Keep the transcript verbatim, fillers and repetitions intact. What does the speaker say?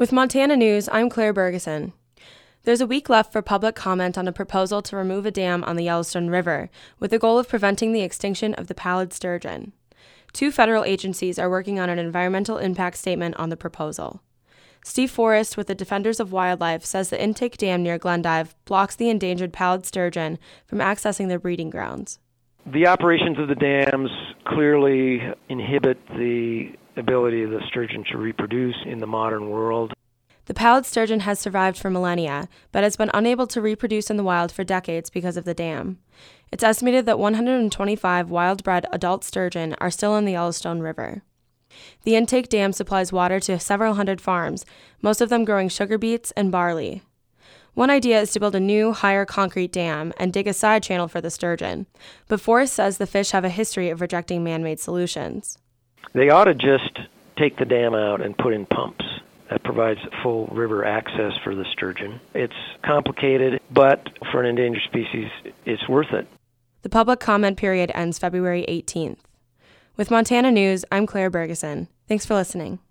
With Montana News, I'm Claire Bergeson. There's a week left for public comment on a proposal to remove a dam on the Yellowstone River, with the goal of preventing the extinction of the pallid sturgeon. Two federal agencies are working on an environmental impact statement on the proposal. Steve Forrest with the Defenders of Wildlife says the intake dam near Glendive blocks the endangered pallid sturgeon from accessing their breeding grounds. The operations of the dams clearly inhibit the ability of the sturgeon to reproduce in the modern world. The pallid sturgeon has survived for millennia, but has been unable to reproduce in the wild for decades because of the dam. It's estimated that one hundred twenty-five wild-bred adult sturgeon are still in the Yellowstone River. The intake dam supplies water to several hundred farms, most of them growing sugar beets and barley. One idea is to build a new, higher concrete dam and dig a side channel for the sturgeon, but Forrest says the fish have a history of rejecting man-made solutions. They ought to just take the dam out and put in pumps. That provides full river access for the sturgeon. It's complicated, but for an endangered species, it's worth it. The public comment period ends February eighteenth. With Montana News, I'm Claire Bergeson. Thanks for listening.